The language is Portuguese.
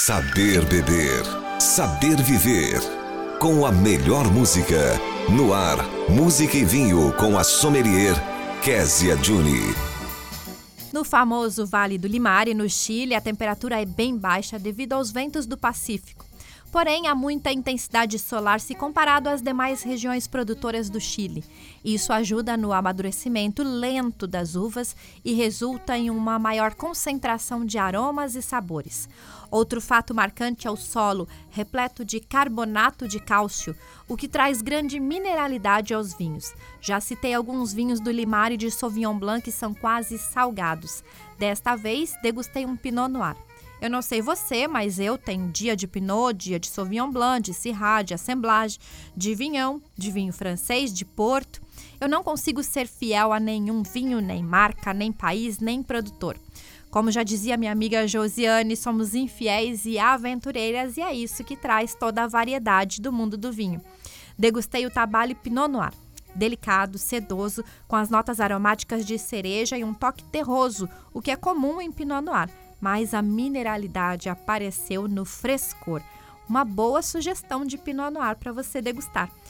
Saber beber, saber viver. Com a melhor música. No ar, música e vinho com a sommelier Kézia Juni. No famoso Vale do Limari, no Chile, a temperatura é bem baixa devido aos ventos do Pacífico. Porém, há muita intensidade solar se comparado às demais regiões produtoras do Chile. Isso ajuda no amadurecimento lento das uvas e resulta em uma maior concentração de aromas e sabores. Outro fato marcante é o solo, repleto de carbonato de cálcio, o que traz grande mineralidade aos vinhos. Já citei alguns vinhos do Limari de Sauvignon Blanc que são quase salgados. Desta vez, degustei um Pinot Noir. Eu não sei você, mas eu tenho dia de Pinot, dia de Sauvignon Blanc, de Syrah, de Assemblage, de Vignon, de vinho francês, de Porto. Eu não consigo ser fiel a nenhum vinho, nem marca, nem país, nem produtor. Como já dizia minha amiga Josiane, somos infiéis e aventureiras e é isso que traz toda a variedade do mundo do vinho. Degustei o Tabalho Pinot Noir. Delicado, sedoso, com as notas aromáticas de cereja e um toque terroso, o que é comum em Pinot Noir. Mas a mineralidade apareceu no frescor. Uma boa sugestão de Pinot Noir para você degustar.